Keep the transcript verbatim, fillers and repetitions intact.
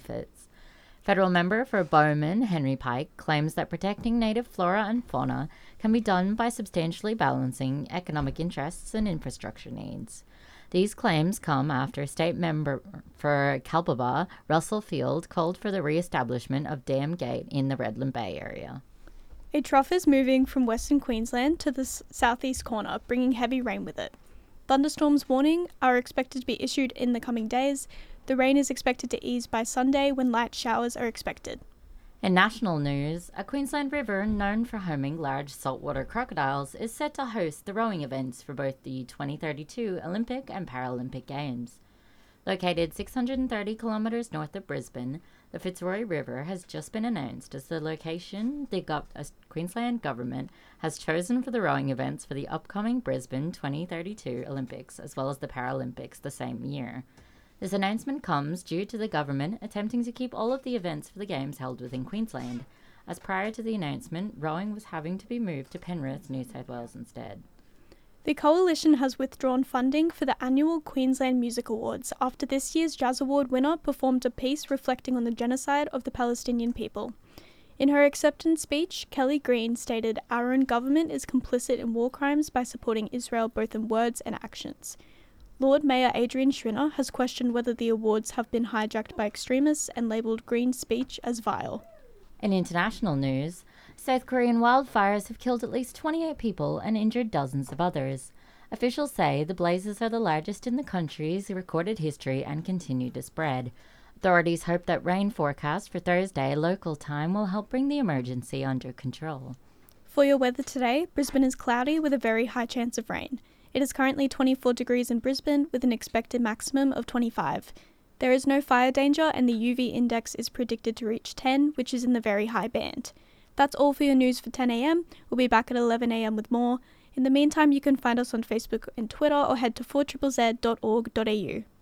efforts. Federal member for Bowman, Henry Pike, claims that protecting native flora and fauna can be done by substantially balancing economic interests and infrastructure needs. These claims come after state member for Kalpaba, Russell Field, called for the re-establishment of Dam Gate in the Redland Bay area. A trough is moving from Western Queensland to the s- southeast corner, bringing heavy rain with it. Thunderstorms warning are expected to be issued in the coming days. The rain is expected to ease by Sunday when light showers are expected. In national news, a Queensland river known for homing large saltwater crocodiles is set to host the rowing events for both the twenty thirty-two Olympic and Paralympic Games. Located six hundred thirty kilometres north of Brisbane, the Fitzroy River has just been announced as the location the gov- uh, Queensland Government has chosen for the rowing events for the upcoming Brisbane twenty thirty-two Olympics as well as the Paralympics the same year. This announcement comes due to the government attempting to keep all of the events for the Games held within Queensland, as prior to the announcement, rowing was having to be moved to Penrith, New South Wales instead. The Coalition has withdrawn funding for the annual Queensland Music Awards after this year's Jazz Award winner performed a piece reflecting on the genocide of the Palestinian people. In her acceptance speech, Kelly Green stated, "Our own government is complicit in war crimes by supporting Israel both in words and actions." Lord Mayor Adrian Schrinner has questioned whether the awards have been hijacked by extremists and labelled Green's speech as vile. In international news, South Korean wildfires have killed at least twenty-eight people and injured dozens of others. Officials say the blazes are the largest in the country's recorded history and continue to spread. Authorities hope that rain forecast for Thursday local time will help bring the emergency under control. For your weather today, Brisbane is cloudy with a very high chance of rain. It is currently twenty-four degrees in Brisbane with an expected maximum of twenty-five. There is no fire danger and the U V index is predicted to reach ten, which is in the very high band. That's all for your news for ten a.m. We'll be back at eleven a.m. with more. In the meantime, you can find us on Facebook and Twitter or head to four z z z dot org dot a u.